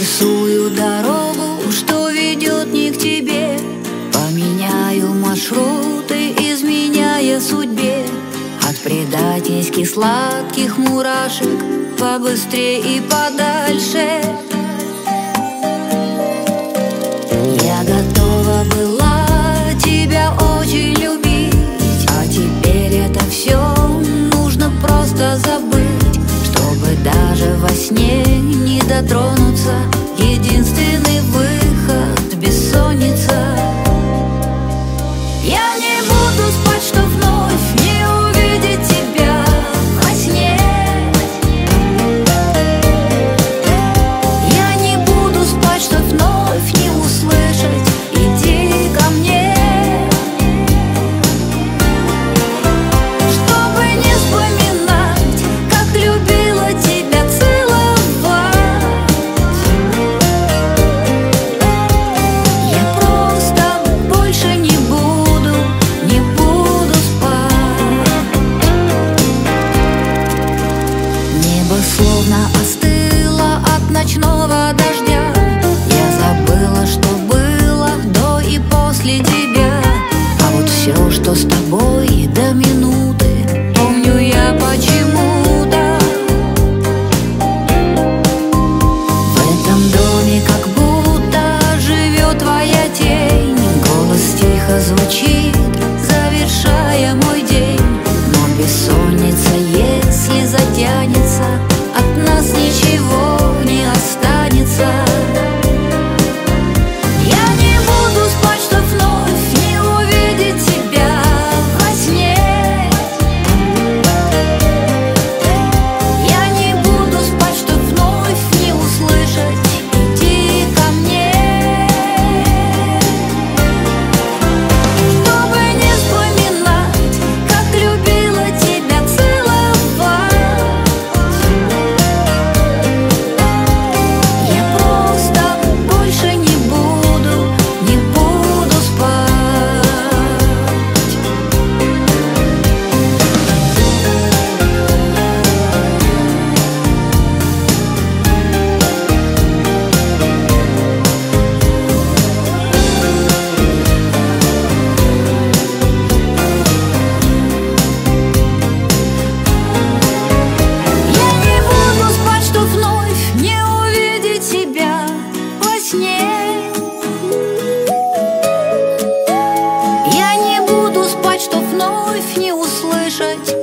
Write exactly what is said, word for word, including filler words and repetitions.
Нарисую дорогу, что ведет не к тебе. Поменяю маршруты, изменяя судьбе. От предательских сладких мурашек побыстрее и подальше. Я готова была тебя очень любить, а теперь это все нужно просто забыть, чтобы даже во сне не дотронуться. Единственный выход — бессонница. Я не буду спать, что вновь не увидеть тебя во сне. Я не буду спать, что вновь не услышать «иди ко мне». Чтобы не вспоминать, как любила тебя целовать. Я просто больше не буду, не буду спать. Небо словно остыло от ночного дождя. Я забыла, что было до и после тебя. А вот все, что с тобой до минуты, помню я почему-то. В этом доме как будто живет твоя тень. Голос тихо звучит, завершая мой день. Но бессонница, если затянется, от нас ничего не останется. Я не буду спать, что вновь не увидеть тебя во сне. Я не буду спать, что вновь не услышать «иди ко мне». Чтобы не вспоминать, как любила тебя целовать. Я просто больше не буду, не буду спать. Я не буду спать, что вновь не увидеть тебя во сне. Я не буду спать, что вновь не услышать